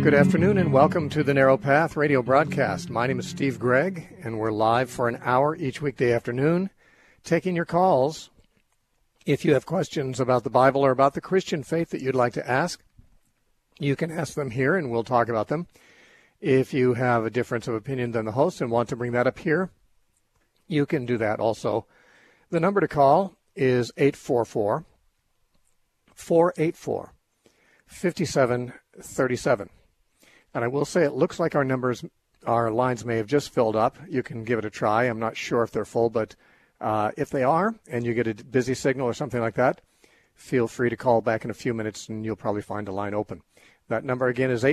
Good afternoon and welcome to the Narrow Path radio broadcast. My name is Steve Gregg, and we're live for an hour each weekday afternoon, taking your calls. If you have questions about the Bible or about the Christian faith that you'd like to ask, you can ask them here and we'll talk about them. If you have a difference of opinion than the host and want to bring that up here, you can do that also. The number to call is 844-484-5737. And I will say it looks like our lines may have just filled up. You can give it a try. I'm not sure if they're full, but if they are and you get a busy signal or something like that, feel free to call back in a few minutes and you'll probably find a line open. That number again is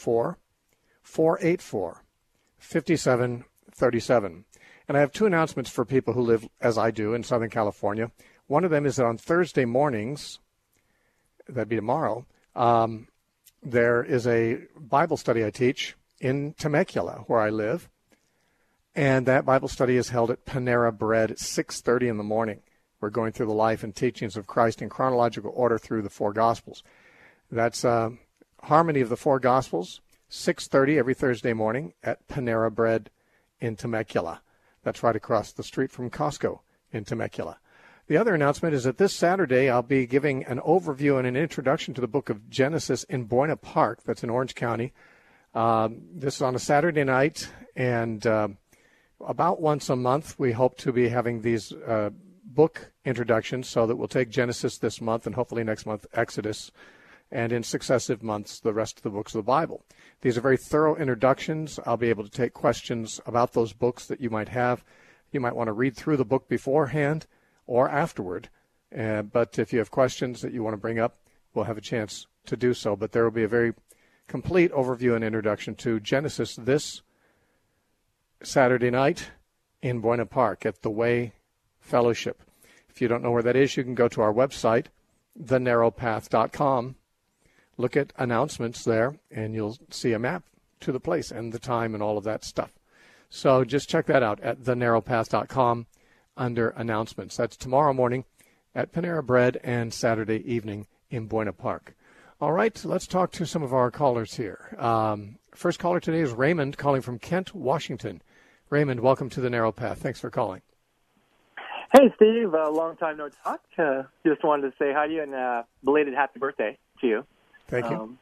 844-484-5737. And I have two announcements for people who live, as I do, in Southern California. One of them is that on Thursday mornings, that'd be tomorrow, there is a Bible study I teach in Temecula, where I live, and that Bible study is held at Panera Bread at 6:30 in the morning. We're going through the life and teachings of Christ in chronological order through the four Gospels. That's Harmony of the Four Gospels, 6:30 every Thursday morning at Panera Bread in Temecula. That's right across the street from Costco in Temecula. The other announcement is that this Saturday I'll be giving an overview and an introduction to the book of Genesis in Buena Park. That's in Orange County. This is on a Saturday night, and about once a month we hope to be having these book introductions, so that we'll take Genesis this month and hopefully next month Exodus, and in successive months the rest of the books of the Bible. These are very thorough introductions. I'll be able to take questions about those books that you might have. You might want to read through the book beforehand or afterward. But if you have questions that you want to bring up, we'll have a chance to do so. But there will be a very complete overview and introduction to Genesis this Saturday night in Buena Park at the Way Fellowship. If you don't know where that is, you can go to our website, thenarrowpath.com. Look at announcements there, and you'll see a map to the place and the time and all of that stuff. So just check that out at thenarrowpath.com. under announcements. That's tomorrow morning at Panera Bread and Saturday evening in Buena Park. All right, let's talk to some of our callers here. First caller today is Raymond, calling from Kent, Washington. Raymond, welcome to the Narrow Path. Thanks for calling. Hey, Steve. Long time no talk. Just wanted to say hi to you and belated happy birthday to you. Thank you.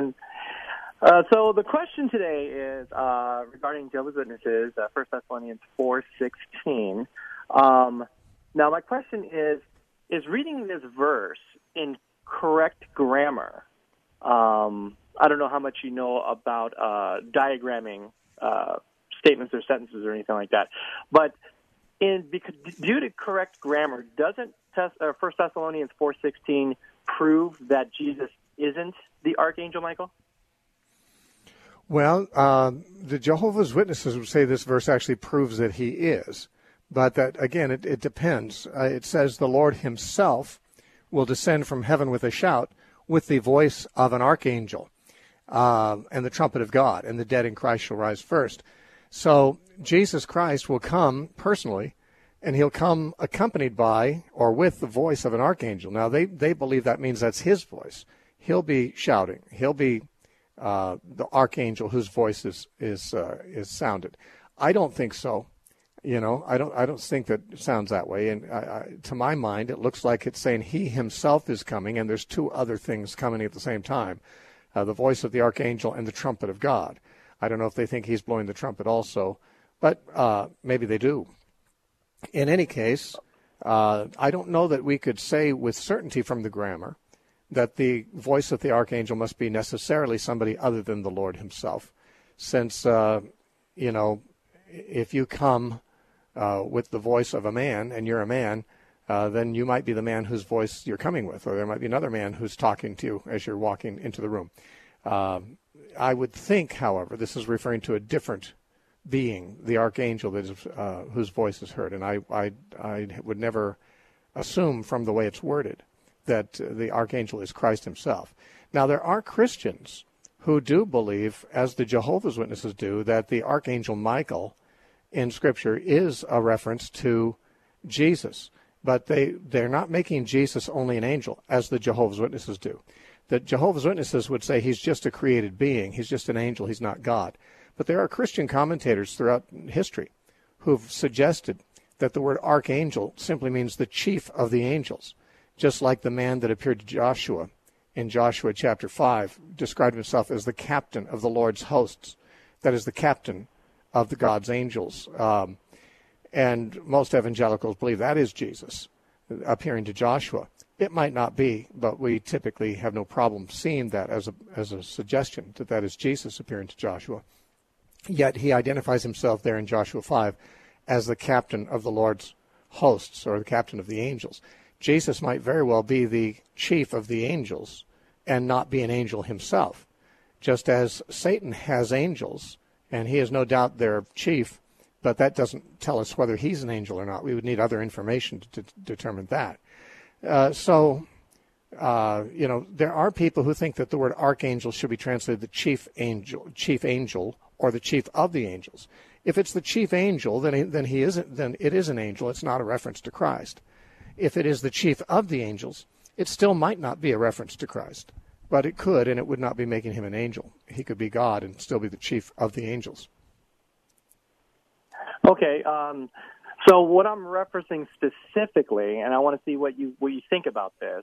So the question today is regarding Jehovah's Witnesses, 1 Thessalonians 4:16. Now, my question is reading this verse in correct grammar. I don't know how much you know about diagramming statements or sentences or anything like that, but due to correct grammar, doesn't 1 Thessalonians 4:16 prove that Jesus isn't the Archangel Michael? Well, the Jehovah's Witnesses would say this verse actually proves that he is. But that, again, it depends. It says the Lord himself will descend from heaven with a shout, with the voice of an archangel, and the trumpet of God, and the dead in Christ shall rise first. So Jesus Christ will come personally, and he'll come accompanied by or with the voice of an archangel. Now, they believe that means that's his voice. He'll be shouting. He'll be the archangel whose voice is sounded. I don't think so. I don't think that it sounds that way. And to my mind, it looks like it's saying he himself is coming, and there's two other things coming at the same time, the voice of the archangel and the trumpet of God. I don't know if they think he's blowing the trumpet also, but maybe they do. In any case, I don't know that we could say with certainty from the grammar that the voice of the archangel must be necessarily somebody other than the Lord himself, since, if you come with the voice of a man, and you're a man, then you might be the man whose voice you're coming with, or there might be another man who's talking to you as you're walking into the room. I would think, however, this is referring to a different being, the archangel that is, whose voice is heard, and I would never assume from the way it's worded that the archangel is Christ himself. Now, there are Christians who do believe, as the Jehovah's Witnesses do, that the archangel Michael in Scripture is a reference to Jesus. But they're not making Jesus only an angel, as the Jehovah's Witnesses do. that Jehovah's Witnesses would say he's just a created being. He's just an angel. He's not God. But there are Christian commentators throughout history who've suggested that the word archangel simply means the chief of the angels, just like the man that appeared to Joshua in Joshua chapter 5 described himself as the captain of the Lord's hosts, that is, the captain of the God's angels. And most evangelicals believe that is Jesus appearing to Joshua. It might not be, but we typically have no problem seeing that as a suggestion that that is Jesus appearing to Joshua. Yet he identifies himself there in Joshua 5 as the captain of the Lord's hosts, or the captain of the angels. Jesus might very well be the chief of the angels and not be an angel himself, just as Satan has angels, and he is no doubt their chief, but that doesn't tell us whether he's an angel or not. We would need other information to determine that. There are people who think that the word archangel should be translated the chief angel, or the chief of the angels. If it's the chief angel, then it is an angel. It's not a reference to Christ. If it is the chief of the angels, it still might not be a reference to Christ, but it could, and it would not be making him an angel. He could be God and still be the chief of the angels. Okay, so what I'm referencing specifically, and I want to see what you think about this.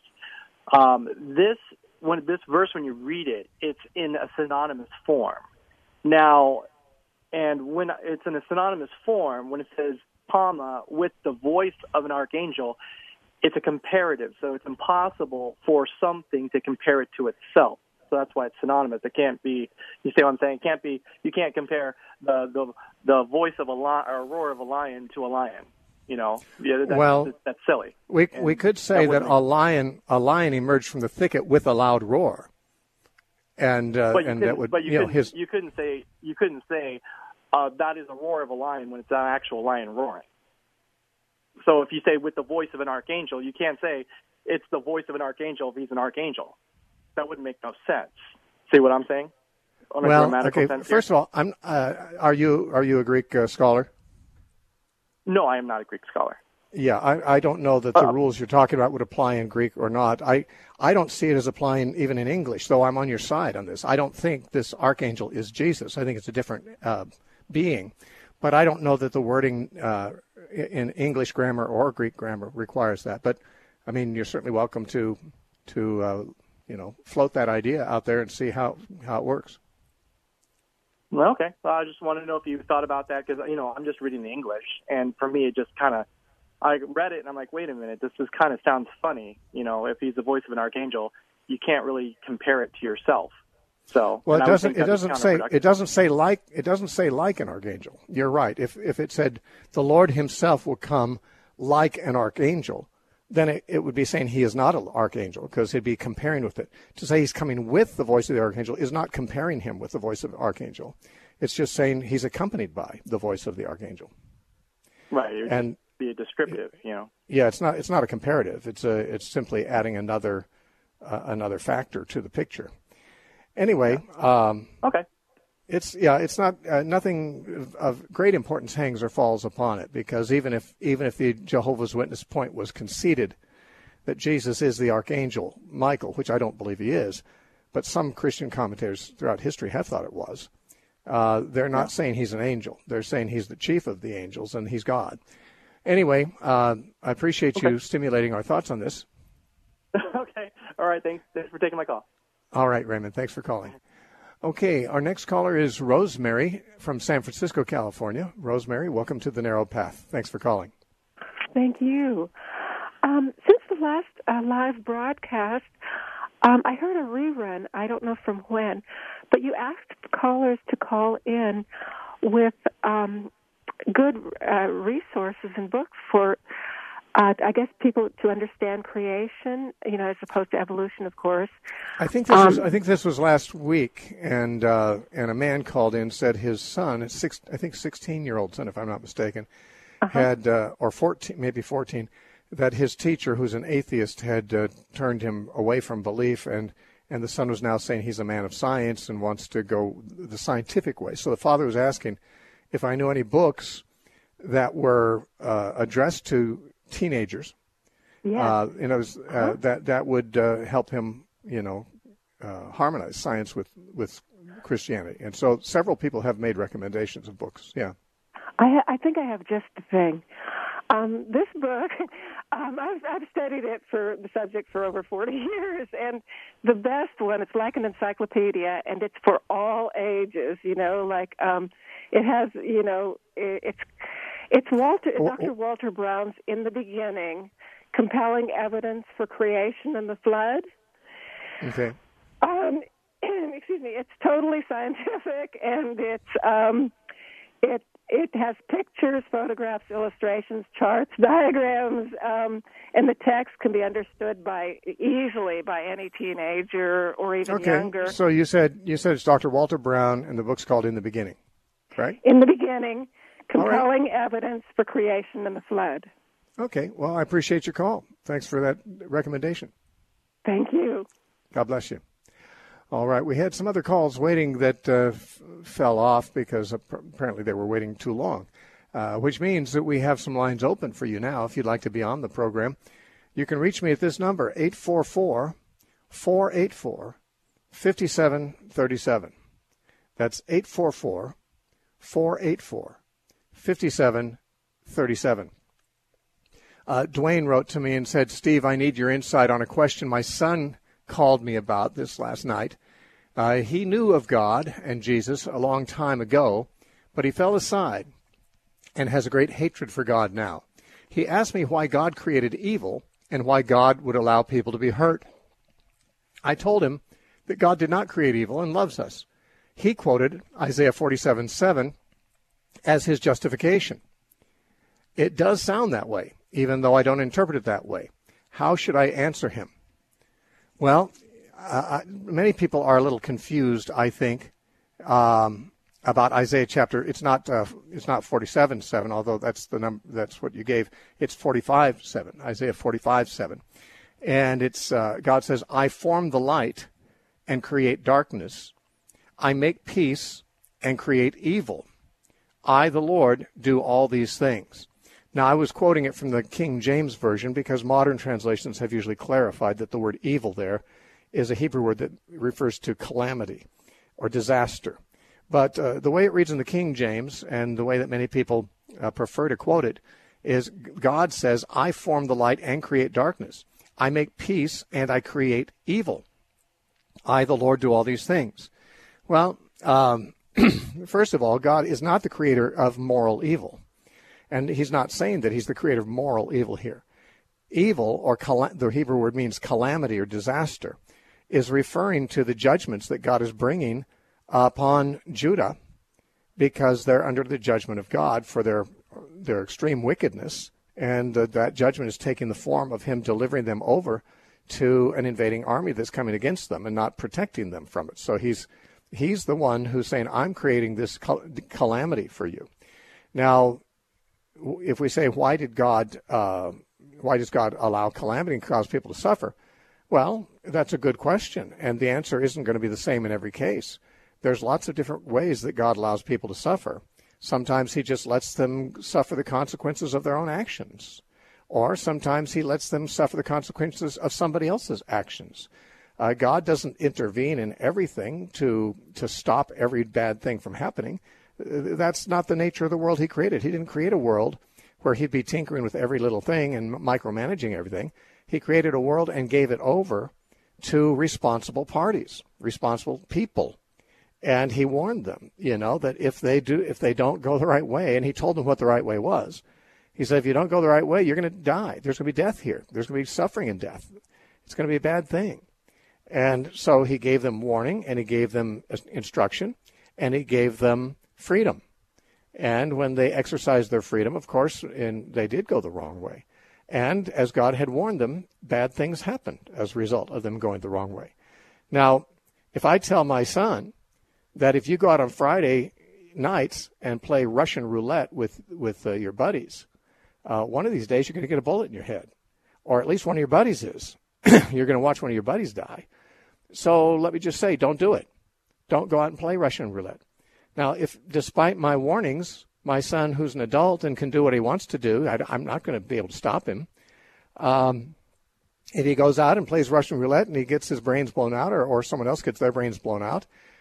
This verse, when you read it, it's in a synonymous form. Now, and when it's in a synonymous form, when it says comma with the voice of an archangel, it's a comparative. So it's impossible for something to compare it to itself. So that's why it's synonymous. It can't be. You see what I'm saying? It can't be. You can't compare the voice of a lion or roar of a lion to a lion. That's silly. We could say that a lion emerged from the thicket with a loud roar, and you couldn't say that is a roar of a lion when it's an actual lion roaring. So if you say with the voice of an archangel, you can't say it's the voice of an archangel if he's an archangel. That wouldn't make no sense. See what I'm saying? First of all, are you a Greek scholar? No, I am not a Greek scholar. Yeah, I don't know that the rules you're talking about would apply in Greek or not. I don't see it as applying even in English, though I'm on your side on this. I don't think this archangel is Jesus. I think it's a different being. But I don't know that the wording in English grammar or Greek grammar requires that. But, I mean, you're certainly welcome to float that idea out there and see how it works. Well, okay. Well, I just want to know if you thought about that because, I'm just reading the English. And for me, it just kind of, I read it and I'm like, wait a minute, this just kind of sounds funny. If he's the voice of an archangel, you can't really compare it to yourself. So, well, it doesn't say like an archangel. You're right. If it said the Lord himself will come like an archangel, then it would be saying he is not an archangel because he'd be comparing with it. To say he's coming with the voice of the archangel is not comparing him with the voice of the archangel. It's just saying he's accompanied by the voice of the archangel. Right. And be a descriptive, Yeah, it's not a comparative. It's simply adding another factor to the picture. Anyway, okay. It's not nothing of great importance hangs or falls upon it, because even if the Jehovah's Witness point was conceded that Jesus is the archangel Michael, which I don't believe he is, but some Christian commentators throughout history have thought it was, they're not saying he's an angel. They're saying he's the chief of the angels and he's God. Anyway, I appreciate you stimulating our thoughts on this. Okay. All right. Thanks for taking my call. All right, Raymond. Thanks for calling. Okay, our next caller is Rosemary from San Francisco, California. Rosemary, welcome to The Narrow Path. Thanks for calling. Thank you. Since the last live broadcast, I heard a rerun, I don't know from when, but you asked callers to call in with good resources and books for, I guess, people to understand creation, as opposed to evolution, of course. I think this was last week, and a man called in, said his son, 16-year-old son, if I'm not mistaken, had or 14, maybe 14, that his teacher, who's an atheist, had turned him away from belief, and the son was now saying he's a man of science and wants to go the scientific way. So the father was asking if I knew any books that were addressed to teenagers, yeah. that would help him, harmonize science with Christianity. And so several people have made recommendations of books. Yeah. I think I have just the thing. This book, I've studied it for the subject for over 40 years, and the best one, it's like an encyclopedia, and it's for all ages, it has, it's Dr. Walter Brown's In the Beginning, Compelling Evidence for Creation and the Flood. Okay. Excuse me, it's totally scientific, and it has pictures, photographs, illustrations, charts, diagrams, and the text can be understood easily by any teenager or even younger. Okay, so you said it's Dr. Walter Brown, and the book's called In the Beginning, right? In the Beginning, Compelling Evidence for Creation and the Flood. Okay, well, I appreciate your call. Thanks for that recommendation. Thank you. God bless you. All right, we had some other calls waiting that fell off because apparently they were waiting too long, which means that we have some lines open for you now if you'd like to be on the program. You can reach me at this number, 844-484-5737. That's 844-484-5737. Dwayne wrote to me and said, Steve, I need your insight on a question my son called me about this last night. He knew of God and Jesus a long time ago, but he fell aside and has a great hatred for God now. He asked me why God created evil and why God would allow people to be hurt. I told him that God did not create evil and loves us. He quoted Isaiah 47:7 as his justification. It does sound that way, even though I don't interpret it that way. How should I answer him? Well, many people are a little confused, I think, about Isaiah chapter. It's not 47:7, although that's the number. That's what you gave. It's 45:7, Isaiah 45:7, and it's God says, "I form the light and create darkness. I make peace and create evil. I, the Lord, do all these things." Now, I was quoting it from the King James Version because modern translations have usually clarified that the word evil there is a Hebrew word that refers to calamity or disaster. But the way it reads in the King James and the way that many people prefer to quote it is God says, I form the light and create darkness. I make peace and I create evil. I, the Lord, do all these things. Well, first of all, God is not the creator of moral evil. And he's not saying that he's the creator of moral evil here. Evil, or the Hebrew word means calamity or disaster, is referring to the judgments that God is bringing upon Judah because they're under the judgment of God for their extreme wickedness. And that judgment is taking the form of him delivering them over to an invading army that's coming against them and not protecting them from it. So he's the one who's saying, I'm creating this calamity for you. Now, if we say, why does God allow calamity and cause people to suffer? Well, that's a good question, and the answer isn't going to be the same in every case. There's lots of different ways that God allows people to suffer. Sometimes he just lets them suffer the consequences of their own actions, or sometimes he lets them suffer the consequences of somebody else's actions. God doesn't intervene in everything to stop every bad thing from happening. That's not the nature of the world he created. He didn't create a world where he'd be tinkering with every little thing and micromanaging everything. He created a world and gave it over to responsible parties, responsible people. And he warned them, that if they don't go the right way, and he told them what the right way was. He said, if you don't go the right way, you're going to die. There's going to be death here. There's going to be suffering and death. It's going to be a bad thing. And so he gave them warning, and he gave them instruction, and he gave them freedom. And when they exercised their freedom, of course, and they did go the wrong way. And as God had warned them, bad things happened as a result of them going the wrong way. Now, if I tell my son that if you go out on Friday nights and play Russian roulette with your buddies, one of these days you're going to get a bullet in your head, or at least one of your buddies is. You're going to watch one of your buddies die. So let me just say, don't do it. Don't go out and play Russian roulette. Now, if despite my warnings, my son, who's an adult and can do what he wants to do, I'm not going to be able to stop him. if he goes out and plays Russian roulette and he gets his brains blown out, or someone else gets their brains blown out,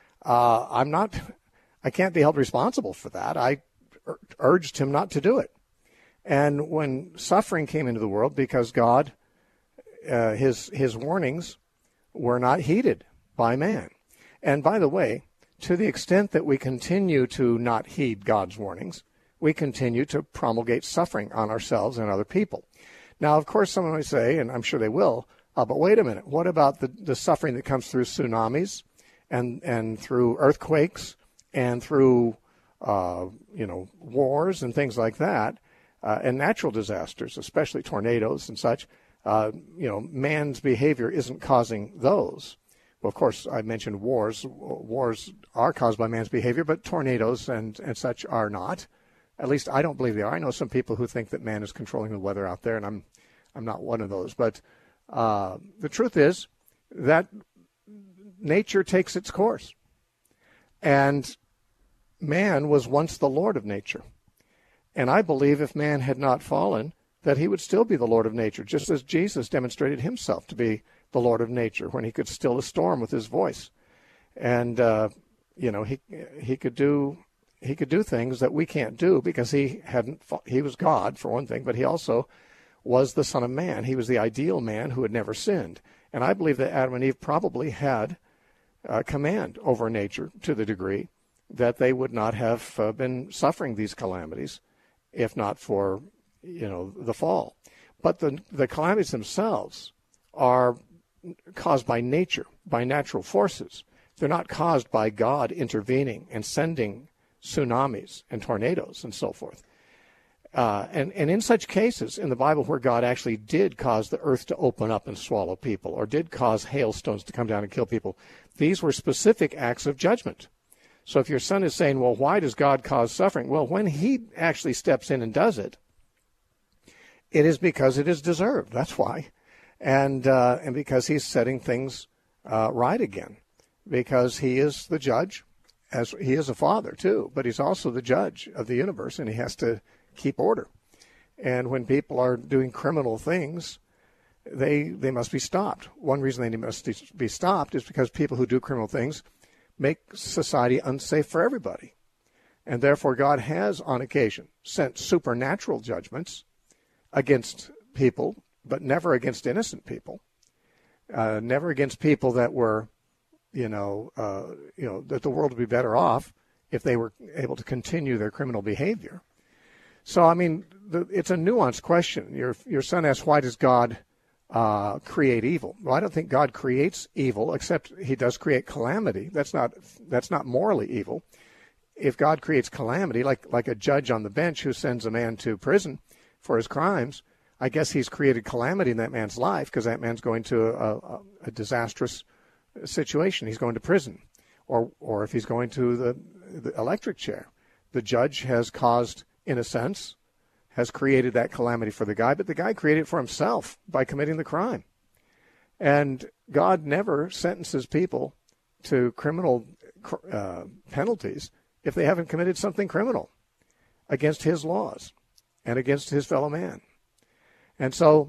I can't be held responsible for that. I urged him not to do it. And when suffering came into the world, because God, his warnings were not heeded by man. And by the way, to the extent that we continue to not heed God's warnings, we continue to promulgate suffering on ourselves and other people. Now, of course, someone might say, and I'm sure they will, but wait a minute, what about the suffering that comes through tsunamis and through earthquakes and through, wars and things like that, and natural disasters, especially tornadoes and such? Man's behavior isn't causing those. Well, of course, I mentioned wars. Wars are caused by man's behavior, but tornadoes and such are not. At least I don't believe they are. I know some people who think that man is controlling the weather out there, and I'm not one of those. But the truth is that nature takes its course. And man was once the Lord of nature. And I believe if man had not fallen, that he would still be the Lord of nature, just as Jesus demonstrated himself to be the Lord of nature when he could still a storm with his voice. And, he could do things that we can't do because he was God, for one thing, but he also was the Son of Man. He was the ideal man who had never sinned. And I believe that Adam and Eve probably had command over nature to the degree that they would not have been suffering these calamities if not for, the fall. But the calamities themselves are caused by nature, by natural forces. They're not caused by God intervening and sending tsunamis and tornadoes and so forth. And in such cases in the Bible where God actually did cause the earth to open up and swallow people, or did cause hailstones to come down and kill people, these were specific acts of judgment. So if your son is saying, well, why does God cause suffering? Well, when he actually steps in and does it, it is because it is deserved. That's why. And because he's setting things right again. Because he is the judge, as he is a father too, but he's also the judge of the universe, and he has to keep order. And when people are doing criminal things, they must be stopped. One reason they must be stopped is because people who do criminal things make society unsafe for everybody. And therefore God has, on occasion, sent supernatural judgments against people, but never against innocent people. Never against people that were, that the world would be better off if they were able to continue their criminal behavior. So, I mean, it's a nuanced question. Your son asks, why does God create evil? Well, I don't think God creates evil, except he does create calamity. That's not morally evil. If God creates calamity, like a judge on the bench who sends a man to prison for his crimes, I guess he's created calamity in that man's life because that man's going to a disastrous situation. He's going to prison. Or if he's going to the electric chair. The judge has caused, in a sense, has created that calamity for the guy, but the guy created it for himself by committing the crime. And God never sentences people to criminal penalties if they haven't committed something criminal against his laws and against his fellow man. And so,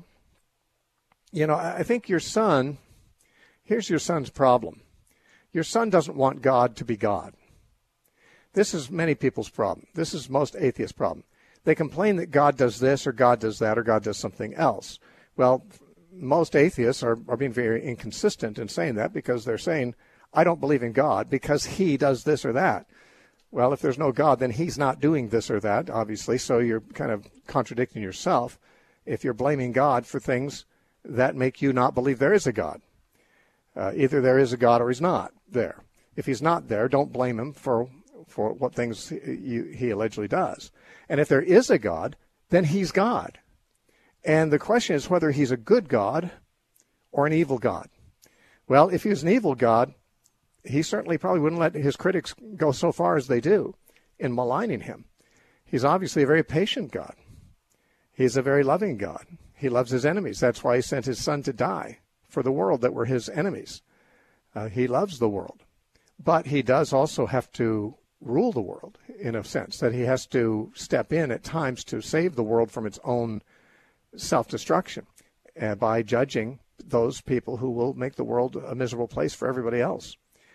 I think your son, here's your son's problem. Your son doesn't want God to be God. This is many people's problem. This is most atheists' problem. They complain that God does this or God does that or God does something else. Well, most atheists are being very inconsistent in saying that because they're saying, I don't believe in God because he does this or that. Well, if there's no God, then he's not doing this or that, obviously, so you're kind of contradicting yourself if you're blaming God for things that make you not believe there is a God. Either there is a God or he's not there. If he's not there, don't blame him for what things he allegedly does. And if there is a God, then he's God. And the question is whether he's a good God or an evil God. Well, if he's an evil God, he certainly probably wouldn't let his critics go so far as they do in maligning him. He's obviously a very patient God. He's a very loving God. He loves his enemies. That's why he sent his son to die for the world that were his enemies. He loves the world. But he does also have to rule the world in a sense, that he has to step in at times to save the world from its own self-destruction by judging those people who will make the world a miserable place for everybody else.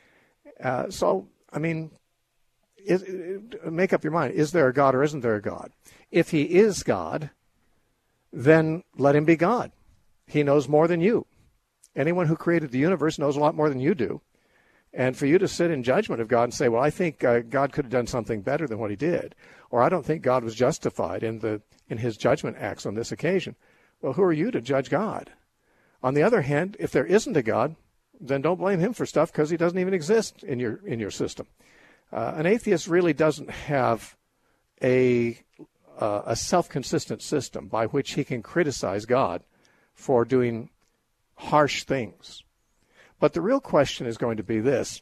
Make up your mind. Is there a God or isn't there a God? If he is God, then let him be God. He knows more than you. Anyone who created the universe knows a lot more than you do. And for you to sit in judgment of God and say, well, I think God could have done something better than what he did, or I don't think God was justified in his judgment acts on this occasion. Well, who are you to judge God? On the other hand, if there isn't a God, then don't blame him for stuff because he doesn't even exist in your system. An atheist really doesn't have a self-consistent system by which he can criticize God for doing harsh things. But the real question is going to be this.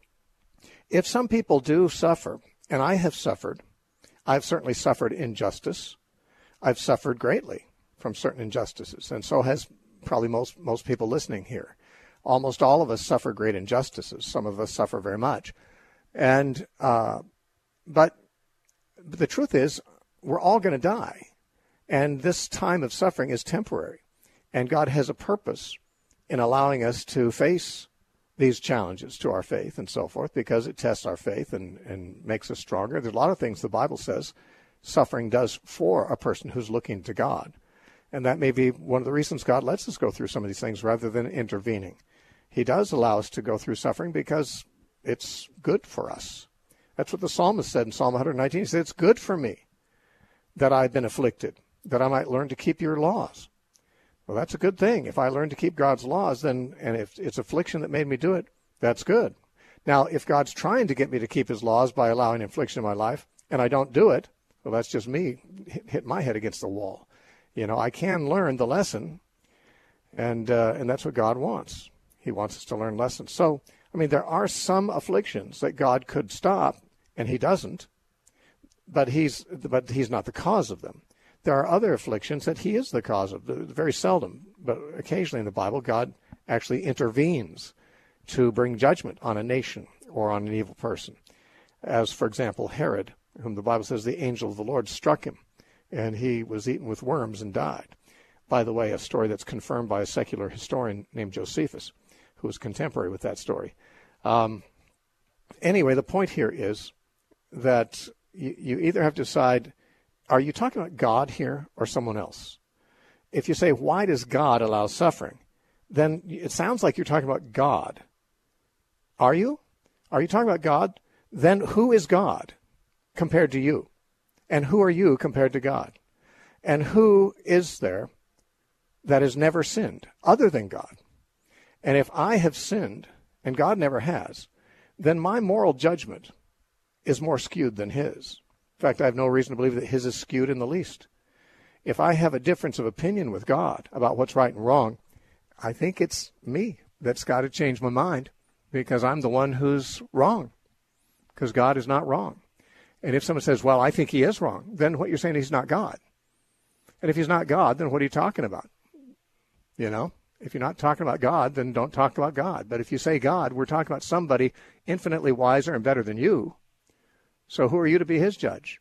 If some people do suffer, and I have suffered, I've certainly suffered injustice. I've suffered greatly from certain injustices, and so has probably most people listening here. Almost all of us suffer great injustices. Some of us suffer very much. And but the truth is, we're all going to die. And this time of suffering is temporary. And God has a purpose in allowing us to face these challenges to our faith and so forth, because it tests our faith and makes us stronger. There's a lot of things the Bible says suffering does for a person who's looking to God. And that may be one of the reasons God lets us go through some of these things rather than intervening. He does allow us to go through suffering because it's good for us. That's what the psalmist said in Psalm 119. He said, it's good for me that I've been afflicted, that I might learn to keep your laws. Well, that's a good thing. If I learn to keep God's laws, then, and if it's affliction that made me do it, that's good. Now, if God's trying to get me to keep his laws by allowing affliction in my life, and I don't do it, well, that's just me hit my head against the wall. You know, I can learn the lesson, and that's what God wants. He wants us to learn lessons. So, I mean, there are some afflictions that God could stop, and he doesn't, but he's not the cause of them. There are other afflictions that he is the cause of. Very seldom, but occasionally in the Bible, God actually intervenes to bring judgment on a nation or on an evil person. As, for example, Herod, whom the Bible says the angel of the Lord struck him, and he was eaten with worms and died. By the way, a story that's confirmed by a secular historian named Josephus, who was contemporary with that story. Anyway, the point here is that you either have to decide, are you talking about God here or someone else? If you say, why does God allow suffering? Then it sounds like you're talking about God. Are you? Are you talking about God? Then who is God compared to you? And who are you compared to God? And who is there that has never sinned other than God? And if I have sinned, and God never has, then my moral judgment is more skewed than his. In fact, I have no reason to believe that his is skewed in the least. If I have a difference of opinion with God about what's right and wrong, I think it's me that's got to change my mind, because I'm the one who's wrong, because God is not wrong. And if someone says, well, I think he is wrong, then what you're saying is he's not God. And if he's not God, then what are you talking about? You know, if you're not talking about God, then don't talk about God. But if you say God, we're talking about somebody infinitely wiser and better than you. So who are you to be his judge?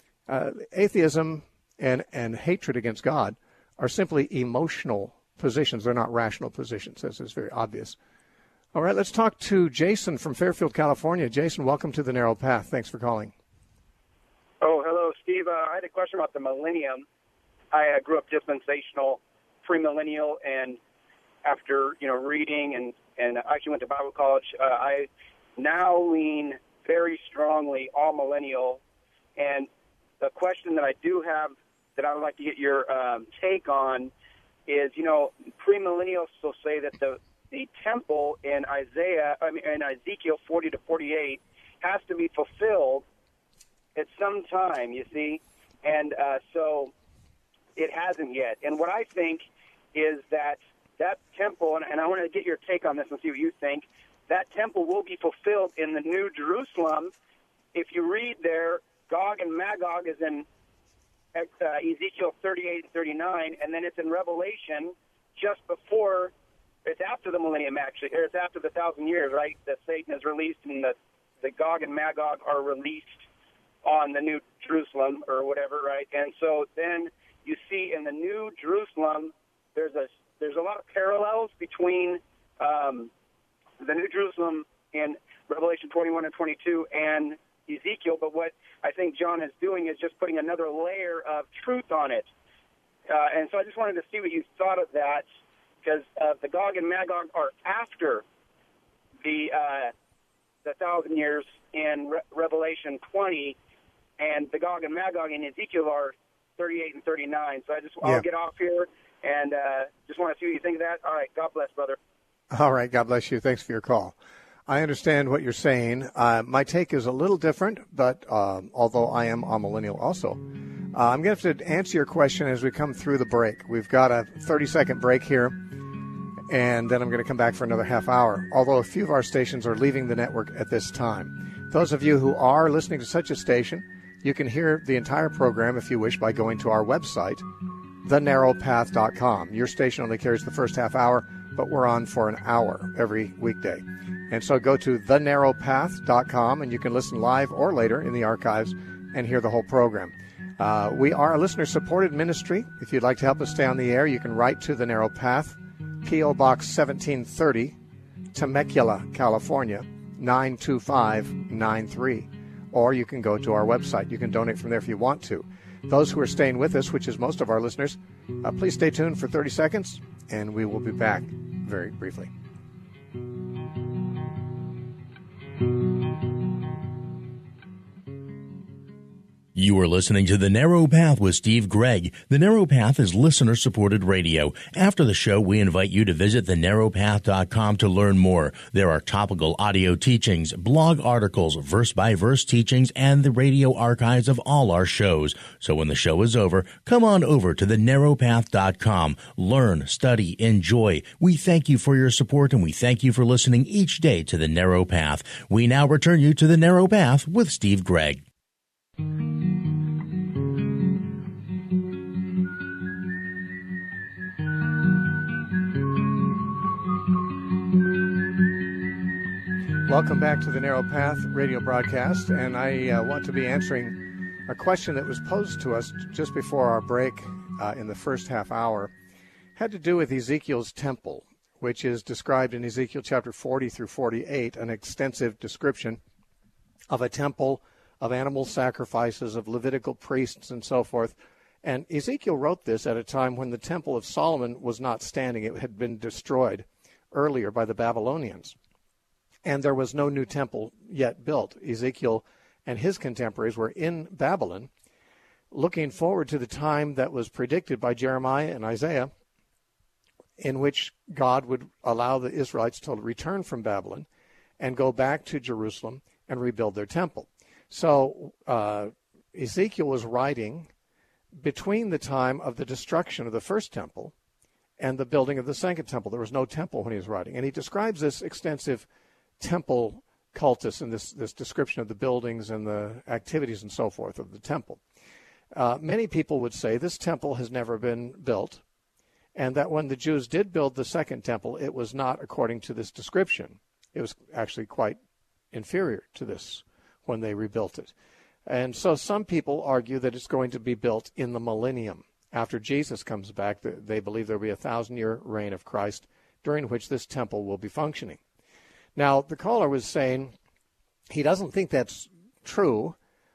Atheism and hatred against God are simply emotional positions. They're not rational positions. This is very obvious. All right, let's talk to Jason from Fairfield, California. Jason, welcome to The Narrow Path. Thanks for calling. Oh, hello, Steve. I had a question about the millennium. I grew up dispensational, premillennial, and after reading and I actually went to Bible college, I now lean very strongly all millennial. And the question that I do have that I would like to get your take on is, premillennials will say that the temple in Ezekiel 40 to 48 has to be fulfilled at some time, you see, and so it hasn't yet. And what I think is that temple, and I want to get your take on this and see what you think, that temple will be fulfilled in the New Jerusalem. If you read there, Gog and Magog is in Ezekiel 38 and 39, and then it's in Revelation just before, it's after the millennium actually, or it's after the 1,000 years, right, that Satan is released and the Gog and Magog are released on the New Jerusalem or whatever, right? And so then you see in the New Jerusalem, there's a there's a lot of parallels between the New Jerusalem in Revelation 21 and 22 and Ezekiel, but what I think John is doing is just putting another layer of truth on it. And so I just wanted to see what you thought of that, because the Gog and Magog are after the 1,000 years in Revelation 20, and the Gog and Magog in Ezekiel are 38 and 39. So I'll get off here and just want to see what you think of that. All right, God bless, brother. All right, God bless you. Thanks for your call. I understand what you're saying. My take is a little different, but although I am a millennial also. I'm going to have to answer your question as we come through the break. We've got a 30-second break here, and then I'm going to come back for another half hour, although a few of our stations are leaving the network at this time. Those of you who are listening to such a station, you can hear the entire program, if you wish, by going to our website, thenarrowpath.com. Your station only carries the first half hour, but we're on for an hour every weekday. And so go to thenarrowpath.com, and you can listen live or later in the archives and hear the whole program. We are a listener-supported ministry. If you'd like to help us stay on the air, you can write to The Narrow Path, P.O. Box 1730, Temecula, California, 92593. Or you can go to our website. You can donate from there if you want to. Those who are staying with us, which is most of our listeners, please stay tuned for 30 seconds, and we will be back very briefly. You are listening to The Narrow Path with Steve Gregg. The Narrow Path is listener-supported radio. After the show, we invite you to visit thenarrowpath.com to learn more. There are topical audio teachings, blog articles, verse-by-verse teachings, and the radio archives of all our shows. So when the show is over, come on over to thenarrowpath.com. Learn, study, enjoy. We thank you for your support, and we thank you for listening each day to The Narrow Path. We now return you to The Narrow Path with Steve Gregg. Welcome back to the Narrow Path radio broadcast, and I want to be answering a question that was posed to us just before our break in the first half hour. It had to do with Ezekiel's temple, which is described in Ezekiel chapter 40 through 48, an extensive description of a temple, of animal sacrifices, of Levitical priests, and so forth. And Ezekiel wrote this at a time when the Temple of Solomon was not standing. It had been destroyed earlier by the Babylonians. And there was no new temple yet built. Ezekiel and his contemporaries were in Babylon, looking forward to the time that was predicted by Jeremiah and Isaiah, in which God would allow the Israelites to return from Babylon and go back to Jerusalem and rebuild their temple. So Ezekiel was writing between the time of the destruction of the first temple and the building of the second temple. There was no temple when he was writing. And he describes this extensive temple cultus and this description of the buildings and the activities and so forth of the temple. Many people would say this temple has never been built, and that when the Jews did build the second temple, it was not according to this description. It was actually quite inferior to this when they rebuilt it. And so some people argue that it's going to be built in the millennium. After Jesus comes back, they believe there will be a 1,000-year reign of Christ, during which this temple will be functioning. Now, the caller was saying he doesn't think that's true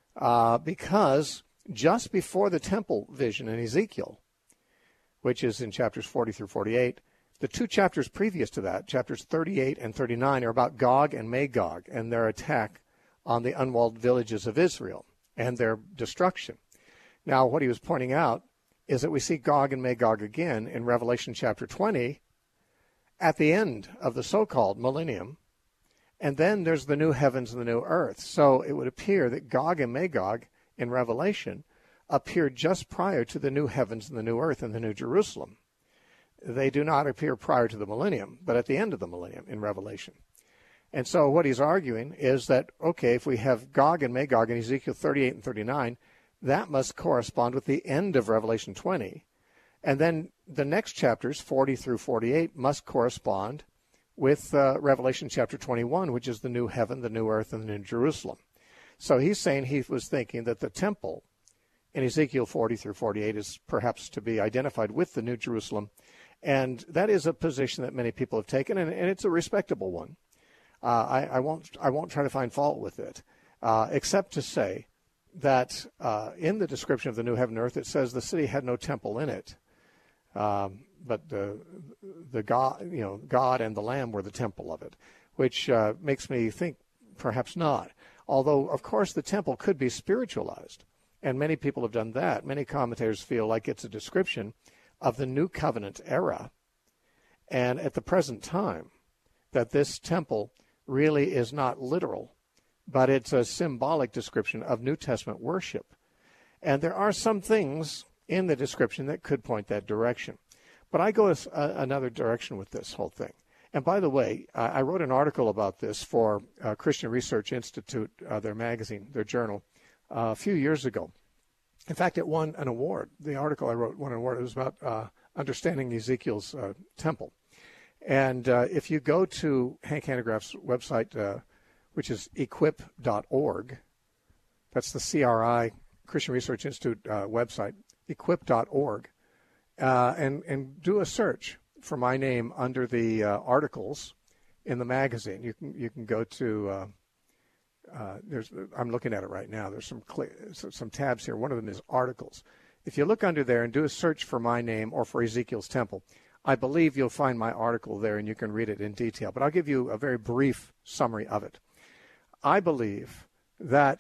because just before the temple vision in Ezekiel, which is in chapters 40 through 48, the two chapters previous to that, chapters 38 and 39, are about Gog and Magog and their attack on the unwalled villages of Israel and their destruction. Now, what he was pointing out is that we see Gog and Magog again in Revelation chapter 20 at the end of the so-called millennium. And then there's the new heavens and the new earth. So it would appear that Gog and Magog in Revelation appeared just prior to the new heavens and the new earth and the new Jerusalem. They do not appear prior to the millennium, but at the end of the millennium in Revelation. And so what he's arguing is that, okay, if we have Gog and Magog in Ezekiel 38 and 39, that must correspond with the end of Revelation 20. And then the next chapters, 40 through 48, must correspond with Revelation chapter 21, which is the new heaven, the new earth, and the new Jerusalem. So he's saying he was thinking that the temple in Ezekiel 40 through 48 is perhaps to be identified with the new Jerusalem And that is a position that many people have taken, and it's a respectable one. I won't try to find fault with it, except to say that in the description of the new heaven and earth, it says the city had no temple in it, but the God and the Lamb were the temple of it, which makes me think perhaps not. Although, of course, the temple could be spiritualized, and many people have done that. Many commentators feel like it's a description of the New Covenant era, and at the present time, that this temple really is not literal, but it's a symbolic description of New Testament worship. And there are some things in the description that could point that direction. But I go another direction with this whole thing. And by the way, I wrote an article about this for Christian Research Institute, their magazine, their journal, a few years ago. In fact, it won an award. The article I wrote won an award. It was about understanding Ezekiel's temple. And if you go to Hank Hanegraaff's website, which is equip.org, that's the CRI, Christian Research Institute website, equip.org, and do a search for my name under the articles in the magazine. You can go to I'm looking at it right now. There's some tabs here. One of them is articles. If you look under there and do a search for my name or for Ezekiel's temple, I believe you'll find my article there and you can read it in detail. But I'll give you a very brief summary of it. I believe that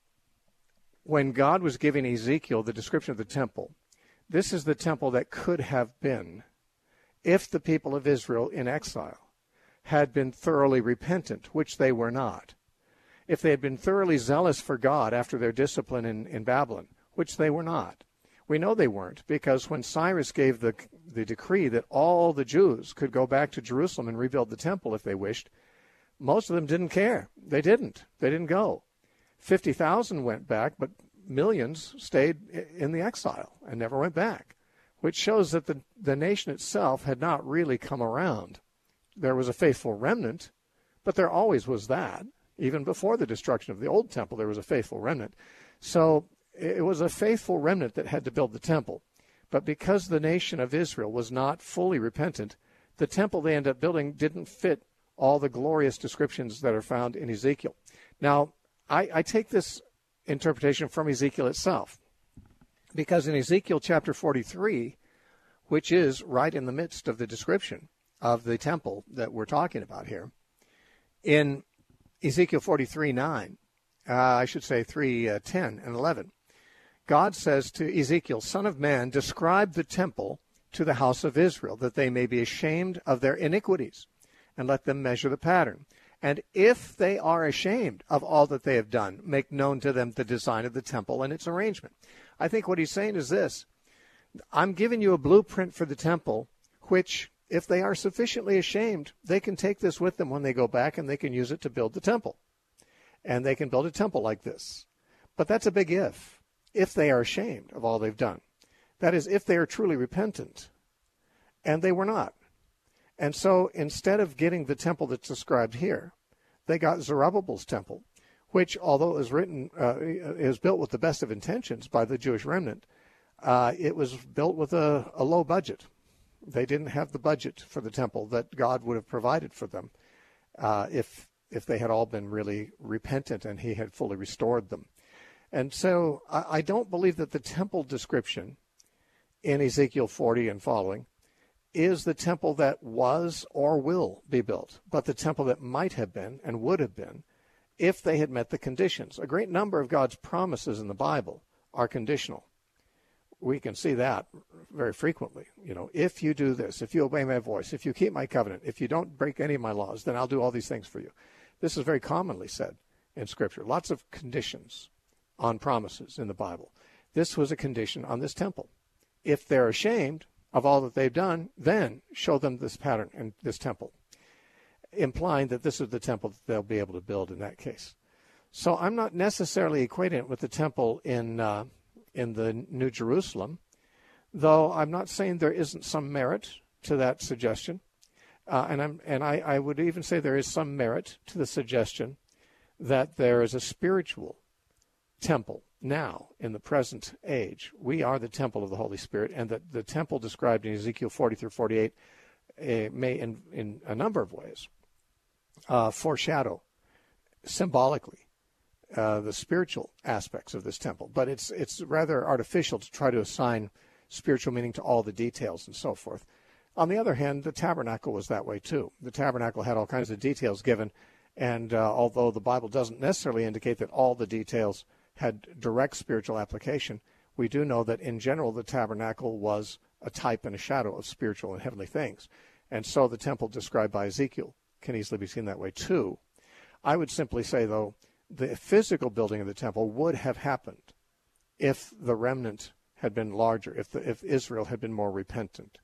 when God was giving Ezekiel the description of the temple, this is the temple that could have been if the people of Israel in exile had been thoroughly repentant, which they were not. If they had been thoroughly zealous for God after their discipline in Babylon, which they were not. We know they weren't, because when Cyrus gave the decree that all the Jews could go back to Jerusalem and rebuild the temple if they wished, most of them didn't care. They didn't go. 50,000 went back, but millions stayed in the exile and never went back, which shows that the nation itself had not really come around. There was a faithful remnant, but there always was that. Even before the destruction of the old temple, there was a faithful remnant. So it was a faithful remnant that had to build the temple. But because the nation of Israel was not fully repentant, the temple they ended up building didn't fit all the glorious descriptions that are found in Ezekiel. Now, I take this interpretation from Ezekiel itself, because in Ezekiel chapter 43, which is right in the midst of the description of the temple that we're talking about here, in Ezekiel 43:9, I should say 3:10 and 11, God says to Ezekiel, "Son of man, describe the temple to the house of Israel, that they may be ashamed of their iniquities, and let them measure the pattern. And if they are ashamed of all that they have done, make known to them the design of the temple and its arrangement." I think what he's saying is this: I'm giving you a blueprint for the temple, which, if they are sufficiently ashamed, they can take this with them when they go back, and they can use it to build the temple. And they can build a temple like this. But that's a big if they are ashamed of all they've done. That is, if they are truly repentant. And they were not. And so instead of getting the temple that's described here, they got Zerubbabel's temple, which, although it was written, is built with the best of intentions by the Jewish remnant, it was built with a low budget. They didn't have the budget for the temple that God would have provided for them if they had all been really repentant and he had fully restored them. And so I don't believe that the temple description in Ezekiel 40 and following is the temple that was or will be built, but the temple that might have been and would have been if they had met the conditions. A great number of God's promises in the Bible are conditional. We can see that very frequently. If you do this, if you obey my voice, if you keep my covenant, if you don't break any of my laws, then I'll do all these things for you. This is very commonly said in Scripture. Lots of conditions on promises in the Bible. This was a condition on this temple. If they're ashamed of all that they've done, then show them this pattern and this temple, implying that this is the temple that they'll be able to build in that case. So I'm not necessarily equating it with the temple in the New Jerusalem, though I'm not saying there isn't some merit to that suggestion. I would even say there is some merit to the suggestion that there is a spiritual temple now, in the present age, we are the temple of the Holy Spirit, and that the temple described in Ezekiel 40 through 48 may, in a number of ways, foreshadow symbolically the spiritual aspects of this temple. But it's rather artificial to try to assign spiritual meaning to all the details and so forth. On the other hand, the tabernacle was that way too. The tabernacle had all kinds of details given, and although the Bible doesn't necessarily indicate that all the details had direct spiritual application, we do know that in general the tabernacle was a type and a shadow of spiritual and heavenly things. And so the temple described by Ezekiel can easily be seen that way too. I would simply say, though, the physical building of the temple would have happened if the remnant had been larger, if Israel had been more repentant.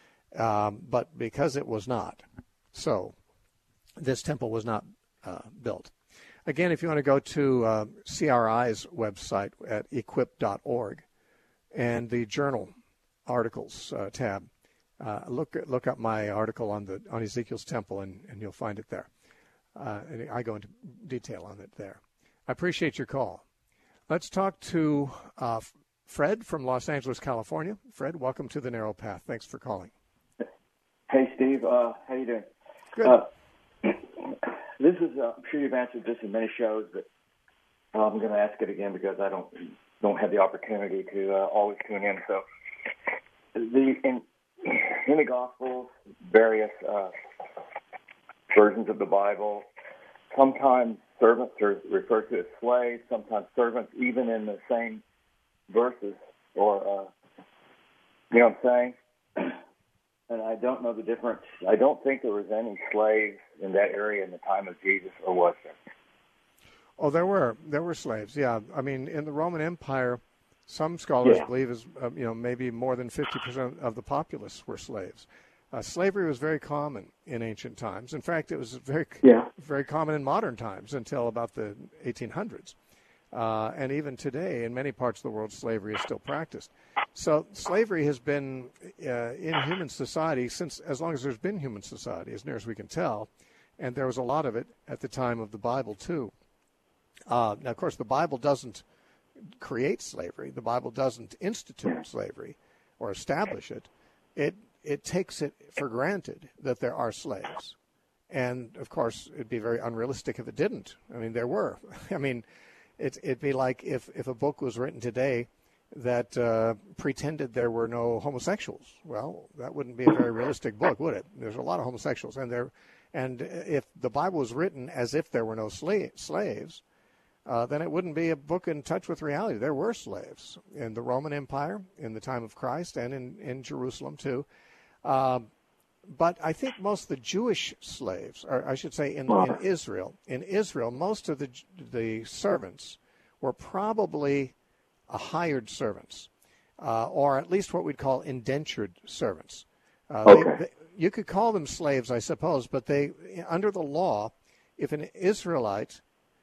But because it was not, so this temple was not built. Again, if you want to go to CRI's website at equip.org and the journal articles tab, look up my article on Ezekiel's temple, and you'll find it there. And I go into detail on it there. I appreciate your call. Let's talk to Fred from Los Angeles, California. Fred, welcome to the Narrow Path. Thanks for calling. Hey, Steve. How you doing? Good. This is, I'm sure you've answered this in many shows, but I'm going to ask it again because I don't have the opportunity to always tune in. So, in the Gospels, various versions of the Bible, sometimes servants are referred to as slaves, sometimes servants, even in the same verses, or you know what I'm saying? And I don't know the difference. I don't think there was any slaves in that area in the time of Jesus, or was there? Oh, there were slaves. Yeah, I mean, in the Roman Empire, some scholars believe maybe more than 50% of the populace were slaves. Slavery was very common in ancient times. In fact, it was very common in modern times until about the 1800s. And even today, in many parts of the world, slavery is still practiced. So slavery has been in human society since as long as there's been human society, as near as we can tell. And there was a lot of it at the time of the Bible, too. Now, of course, the Bible doesn't create slavery. The Bible doesn't institute slavery or establish it. It takes it for granted that there are slaves. And, of course, it'd be very unrealistic if it didn't. I mean, there were. I mean, it'd be like if a book was written today that pretended there were no homosexuals. Well, that wouldn't be a very realistic book, would it? There's a lot of homosexuals. And if the Bible was written as if there were no slaves, then it wouldn't be a book in touch with reality. There were slaves in the Roman Empire in the time of Christ, and in Jerusalem too. But I think most of the Jewish slaves, or I should say in Israel, most of the servants were probably hired servants, or at least what we'd call indentured servants. You could call them slaves, I suppose, but they, under the law, if an Israelite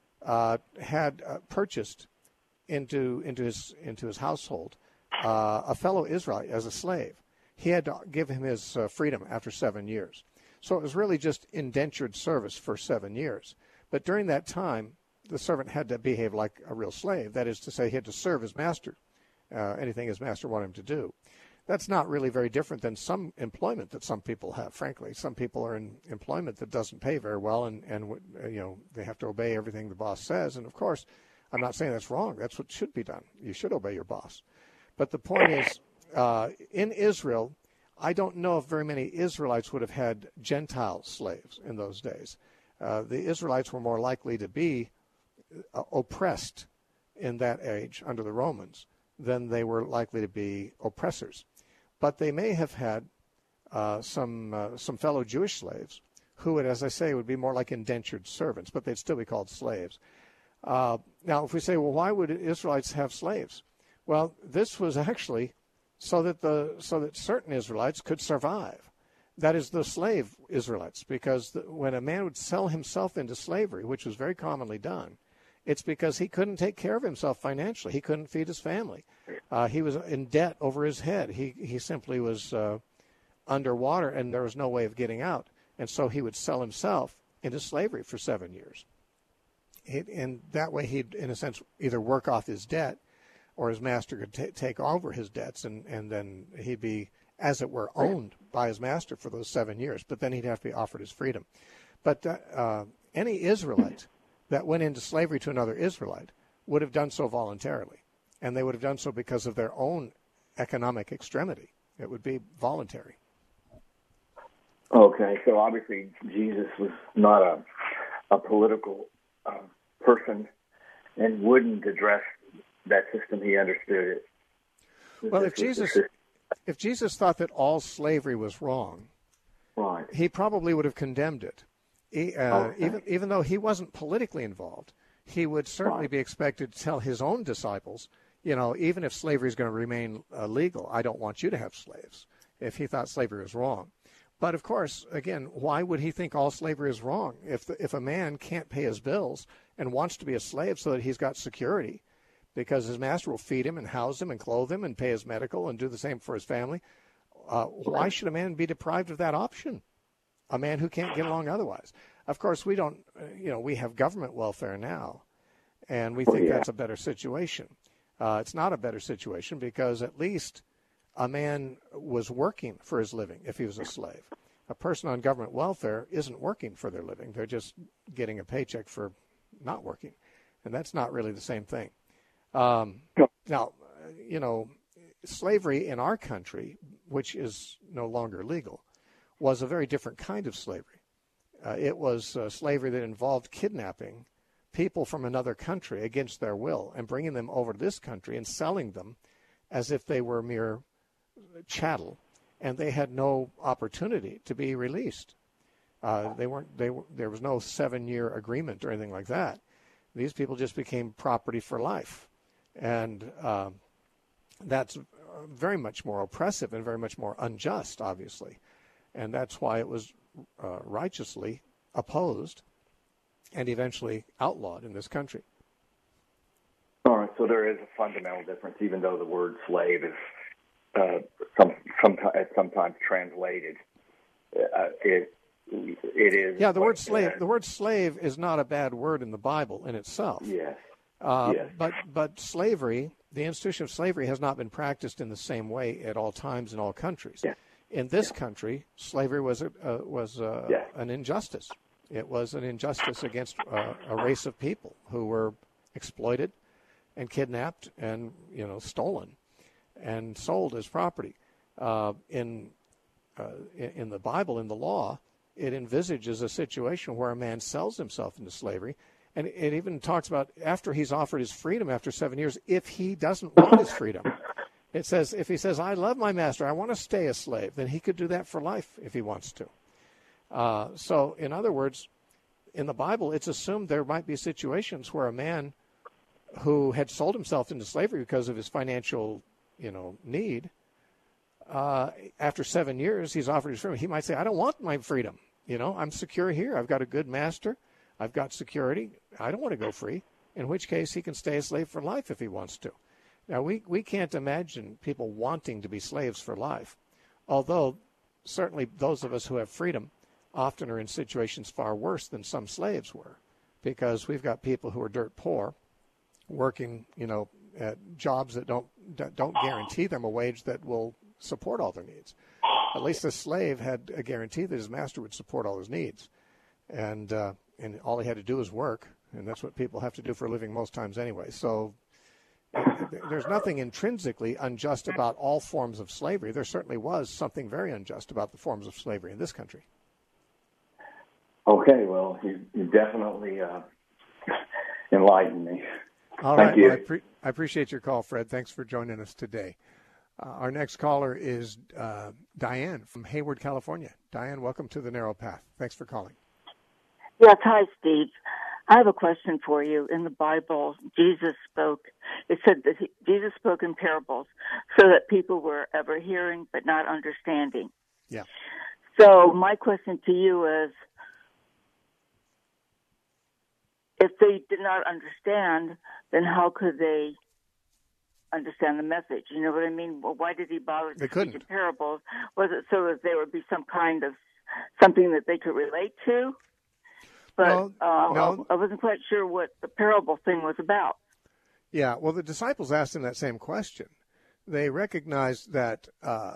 had purchased into his household a fellow Israelite as a slave, he had to give him his freedom after 7 years. So it was really just indentured service for 7 years. But during that time, the servant had to behave like a real slave. That is to say, he had to serve his master, anything his master wanted him to do. That's not really very different than some employment that some people have, frankly. Some people are in employment that doesn't pay very well, and they have to obey everything the boss says. And, of course, I'm not saying that's wrong. That's what should be done. You should obey your boss. But the point is, in Israel, I don't know if very many Israelites would have had Gentile slaves in those days. The Israelites were more likely to be oppressed in that age under the Romans than they were likely to be oppressors. But they may have had some fellow Jewish slaves who would, as I say, would be more like indentured servants, but they'd still be called slaves. Now, if we say, well, why would Israelites have slaves? Well, this was actually so that certain Israelites could survive. That is, the slave Israelites, because when a man would sell himself into slavery, which was very commonly done, it's because he couldn't take care of himself financially. He couldn't feed his family. He was in debt over his head. He simply was underwater, and there was no way of getting out. And so he would sell himself into slavery for 7 years. And that way he'd, in a sense, either work off his debt or his master could take over his debts, and then he'd be, as it were, owned by his master for those 7 years. But then he'd have to be offered his freedom. But any Israelite that went into slavery to another Israelite would have done so voluntarily, and they would have done so because of their own economic extremity. It would be voluntary. Okay, so obviously Jesus was not a political person and wouldn't address that system. He understood it. Well, if Jesus thought that all slavery was wrong, right, he probably would have condemned it. Even though he wasn't politically involved, he would certainly be expected to tell his own disciples, even if slavery is going to remain legal, I don't want you to have slaves, if he thought slavery was wrong. But, of course, again, why would he think all slavery is wrong? If a man can't pay his bills and wants to be a slave so that he's got security because his master will feed him and house him and clothe him and pay his medical and do the same for his family, why should a man be deprived of that option? A man who can't get along otherwise. Of course, we don't, we have government welfare now, and we think that's a better situation. It's not a better situation because at least a man was working for his living if he was a slave. A person on government welfare isn't working for their living. They're just getting a paycheck for not working, and that's not really the same thing. Now, slavery in our country, which is no longer legal, was a very different kind of slavery. It was slavery that involved kidnapping people from another country against their will and bringing them over to this country and selling them as if they were mere chattel, and they had no opportunity to be released. There was no 7-year agreement or anything like that. These people just became property for life, and that's very much more oppressive and very much more unjust, obviously, and that's why it was righteously opposed and eventually outlawed in this country. All right, so there is a fundamental difference, even though the word slave is sometimes translated. It is. Yeah, the word slave. The word slave is not a bad word in the Bible in itself. Yes. Yes. But slavery, the institution of slavery, has not been practiced in the same way at all times in all countries. Yes. In this country, slavery was an injustice. It was an injustice against a race of people who were exploited and kidnapped and stolen and sold as property. In the Bible, in the law, it envisages a situation where a man sells himself into slavery, and it even talks about after he's offered his freedom after 7 years, if he doesn't want his freedom. It says, if he says, I love my master, I want to stay a slave, then he could do that for life if he wants to. So, in other words, in the Bible, it's assumed there might be situations where a man who had sold himself into slavery because of his financial, need, after 7 years, he's offered his freedom. He might say, I don't want my freedom. I'm secure here. I've got a good master. I've got security. I don't want to go free, in which case he can stay a slave for life if he wants to. Now, we can't imagine people wanting to be slaves for life, although certainly those of us who have freedom often are in situations far worse than some slaves were, because we've got people who are dirt poor working, at jobs that don't guarantee them a wage that will support all their needs. At least a slave had a guarantee that his master would support all his needs, and all he had to do was work, and that's what people have to do for a living most times anyway. So there's nothing intrinsically unjust about all forms of slavery. There certainly was something very unjust about the forms of slavery in this country. Okay, well, you definitely enlightened me. All right. Well, I appreciate your call, Fred. Thanks for joining us today. Our next caller is Diane from Hayward, California. Diane, welcome to The Narrow Path. Thanks for calling. Yes, hi, Steve. I have a question for you. In the Bible, Jesus spoke. It said that Jesus spoke in parables so that people were ever hearing but not understanding. Yeah. So my question to you is, if they did not understand, then how could they understand the message? You know what I mean? Well, why did he bother to speak in parables? Was it so that there would be some kind of something that they could relate to? But no. I wasn't quite sure what the parable thing was about. Yeah, well, the disciples asked him that same question. They recognized that,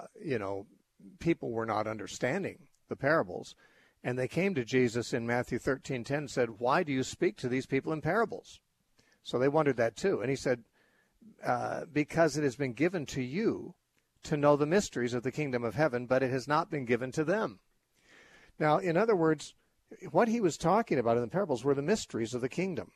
people were not understanding the parables, and they came to Jesus in Matthew 13:10 and said, "Why do you speak to these people in parables?" So they wondered that too. And he said, because it has been given to you to know the mysteries of the kingdom of heaven, but it has not been given to them. Now, in other words, what he was talking about in the parables were the mysteries of the kingdom.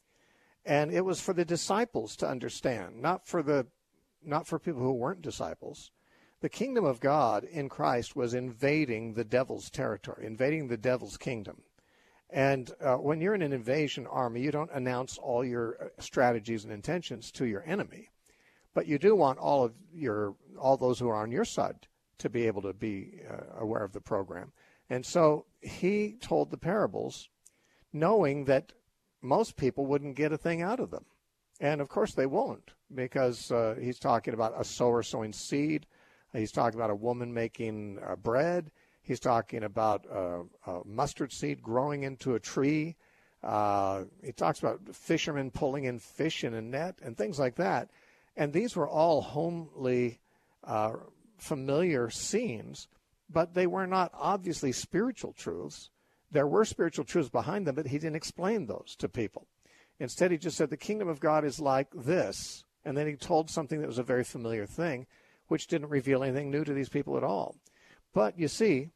And it was for the disciples to understand, not for people who weren't disciples. The kingdom of God in Christ was invading the devil's territory, invading the devil's kingdom. And when you're in an invasion army, you don't announce all your strategies and intentions to your enemy, but you do want all those who are on your side to be able to be aware of the program. And so he told the parables, knowing that most people wouldn't get a thing out of them. And of course they won't, because he's talking about a sower sowing seed. He's talking about a woman making bread. He's talking about a mustard seed growing into a tree. He talks about fishermen pulling in fish in a net and things like that. And these were all homely, familiar scenes, but they were not obviously spiritual truths. There were spiritual truths behind them, but he didn't explain those to people. Instead, he just said the kingdom of God is like this, and then he told something that was a very familiar thing, which didn't reveal anything new to these people at all. But you see,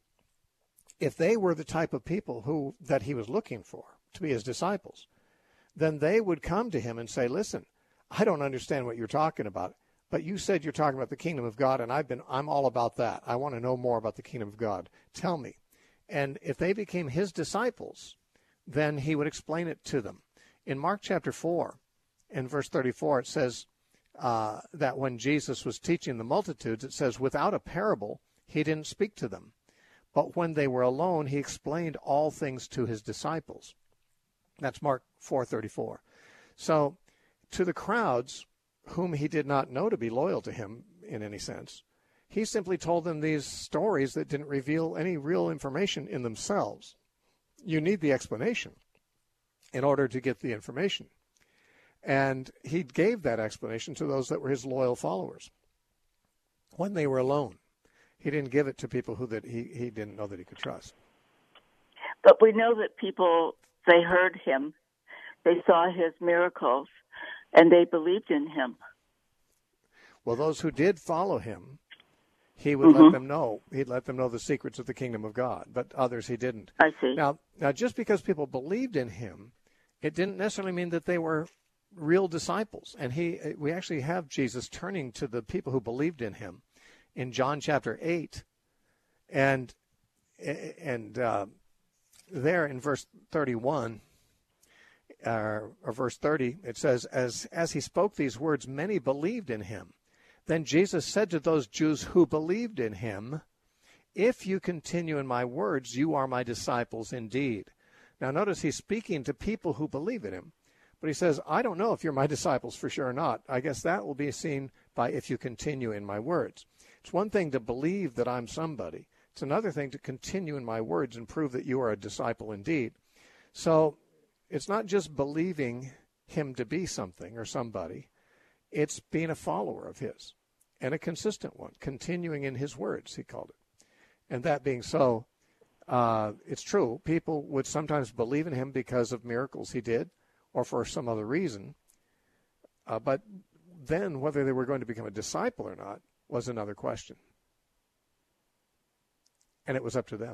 if they were the type of people that he was looking for to be his disciples, then they would come to him and say, "Listen, I don't understand what you're talking about, but you said you're talking about the kingdom of God, and I'm all about that. I want to know more about the kingdom of God. Tell me." And if they became his disciples, then he would explain it to them. In Mark chapter 4 and verse 34, it says that when Jesus was teaching the multitudes, it says, without a parable, he didn't speak to them. But when they were alone, he explained all things to his disciples. That's Mark 4:34. So to the crowds whom he did not know to be loyal to him in any sense, he simply told them these stories that didn't reveal any real information in themselves. You need the explanation in order to get the information. And he gave that explanation to those that were his loyal followers when they were alone. He didn't give it to people that he didn't know that he could trust. But we know that people, they heard him, they saw his miracles, and they believed in him. Well, those who did follow him, he would let them know. He'd let them know the secrets of the kingdom of God, but others he didn't. I see. Now, just because people believed in him, it didn't necessarily mean that they were real disciples. And we actually have Jesus turning to the people who believed in him in John chapter 8, and there in verse 31 or verse 30, it says, as he spoke these words, many believed in him. Then Jesus said to those Jews who believed in him, "If you continue in my words, you are my disciples indeed." Now notice he's speaking to people who believe in him, but he says, I don't know if you're my disciples for sure or not. I guess that will be seen by if you continue in my words. It's one thing to believe that I'm somebody. It's another thing to continue in my words and prove that you are a disciple indeed. So it's not just believing him to be something or somebody. It's being a follower of his, and a consistent one, continuing in his words, he called it. And that being so, it's true. People would sometimes believe in him because of miracles he did or for some other reason. But then whether they were going to become a disciple or not was another question. And it was up to them.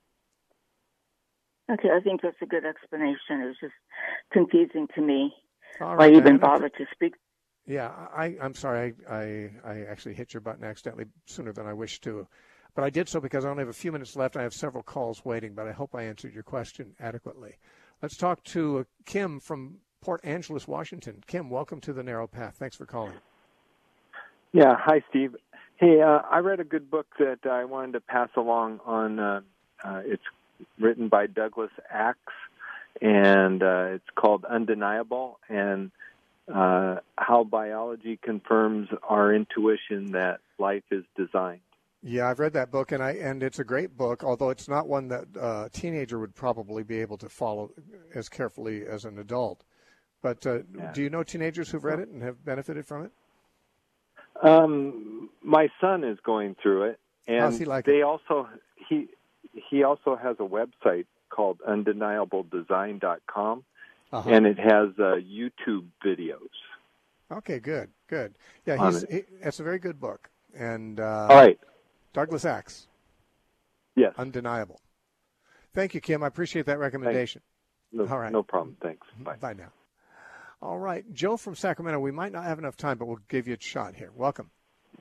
Okay, I think that's a good explanation. It was just confusing to me why you even bothered to speak. Yeah, I'm sorry. I actually hit your button accidentally sooner than I wished to. But I did so because I only have a few minutes left. I have several calls waiting, but I hope I answered your question adequately. Let's talk to Kim from Port Angeles, Washington. Kim, welcome to The Narrow Path. Thanks for calling. Yeah, hi, Steve. Hey, I read a good book that I wanted to pass along on. It's written by Douglas Axe, and it's called Undeniable, and how biology confirms our intuition that life is designed. Yeah, I've read that book, and it's a great book, although it's not one that a teenager would probably be able to follow as carefully as an adult. But do you know teenagers who've read it and have benefited from it? My son is going through it, and how's he like they it? also he also has a website called undeniabledesign.com, and it has YouTube videos. Okay, good. Yeah, it's a very good book. And all right, Douglas Axe. Yes, Undeniable. Thank you, Kim. I appreciate that recommendation. All right, no problem. Thanks. Bye now. All right, Joe from Sacramento. We might not have enough time, but we'll give you a shot here. Welcome.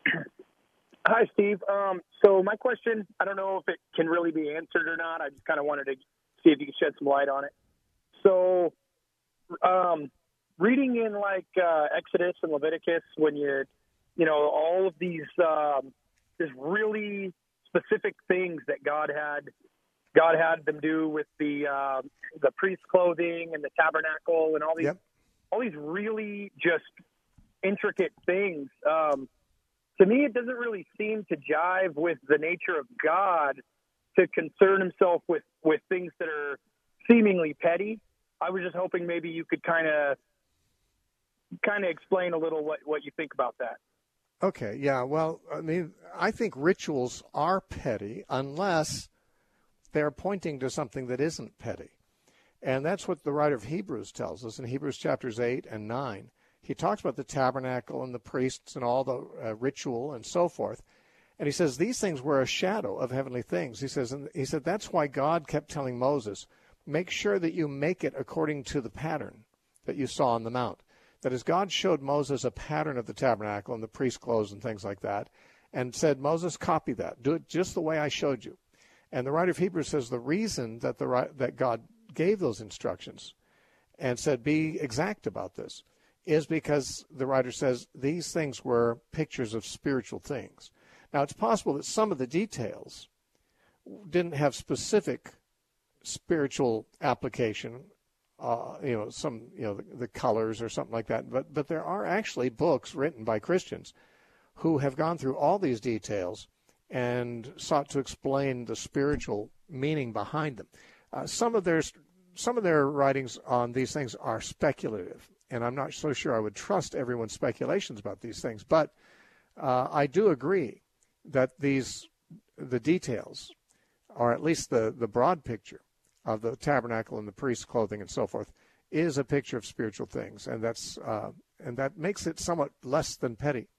Hi, Steve. So my question, I don't know if it can really be answered or not. I just kind of wanted to see if you could shed some light on it. So reading in like Exodus and Leviticus, when you know, all of these there's really specific things that God had them do with the priest's clothing and the tabernacle and all these really just intricate things. To me, it doesn't really seem to jive with the nature of God to concern himself with things that are seemingly petty. I was just hoping maybe you could kind of explain a little what you think about that. Okay, yeah. Well, I mean, I think rituals are petty unless they're pointing to something that isn't petty. And that's what the writer of Hebrews tells us in Hebrews chapters 8 and 9. He talks about the tabernacle and the priests and all the ritual and so forth. And he says these things were a shadow of heavenly things. He said that's why God kept telling Moses, make sure that you make it according to the pattern that you saw on the mount. That is, God showed Moses a pattern of the tabernacle and the priest's clothes and things like that, and said, Moses, copy that. Do it just the way I showed you. And the writer of Hebrews says the reason that that God gave those instructions and said, be exact about this, is because the writer says these things were pictures of spiritual things. Now, it's possible that some of the details didn't have specific spiritual application, the colors or something like that. But there are actually books written by Christians who have gone through all these details and sought to explain the spiritual meaning behind them. Some of their writings on these things are speculative, and I'm not so sure I would trust everyone's speculations about these things. But I do agree that the details, or at least the broad picture of the tabernacle and the priest's clothing and so forth, is a picture of spiritual things, and that makes it somewhat less than petty.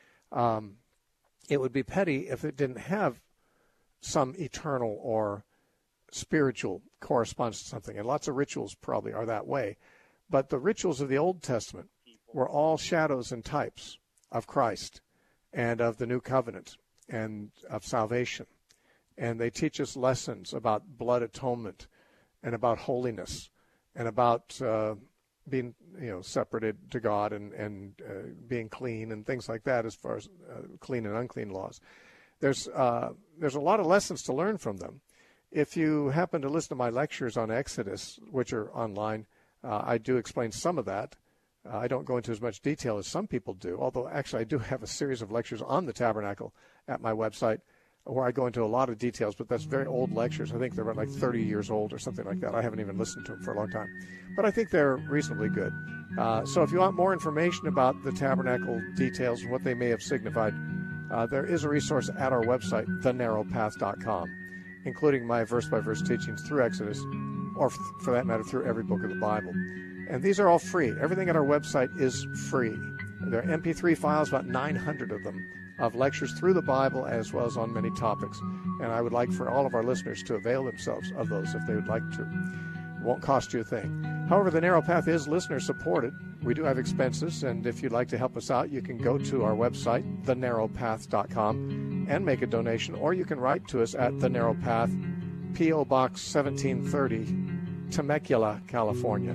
It would be petty if it didn't have some eternal or spiritual correspondence to something, and lots of rituals probably are that way. But the rituals of the Old Testament were all shadows and types of Christ and of the new covenant and of salvation. And they teach us lessons about blood atonement and about holiness and about being separated to God and being clean and things like that, as far as clean and unclean laws. There's a lot of lessons to learn from them. If you happen to listen to my lectures on Exodus, which are online, I do explain some of that. I don't go into as much detail as some people do, although actually I do have a series of lectures on the tabernacle at my website where I go into a lot of details, but that's very old lectures. I think they're like 30 years old or something like that. I haven't even listened to them for a long time. But I think they're reasonably good. So if you want more information about the tabernacle details and what they may have signified, there is a resource at our website, thenarrowpath.com, including my verse-by-verse teachings through Exodus, or for that matter, through every book of the Bible. And these are all free. Everything at our website is free. There are MP3 files, about 900 of them, of lectures through the Bible as well as on many topics. And I would like for all of our listeners to avail themselves of those if they would like to. It won't cost you a thing. However, The Narrow Path is listener-supported. We do have expenses, and if you'd like to help us out, you can go to our website, thenarrowpath.com, and make a donation, or you can write to us at The Narrow Path, P.O. Box 1730, Temecula, California,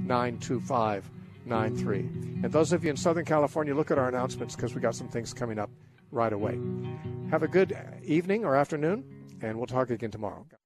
92593. And those of you in Southern California, look at our announcements because we got some things coming up right away. Have a good evening or afternoon, and we'll talk again tomorrow.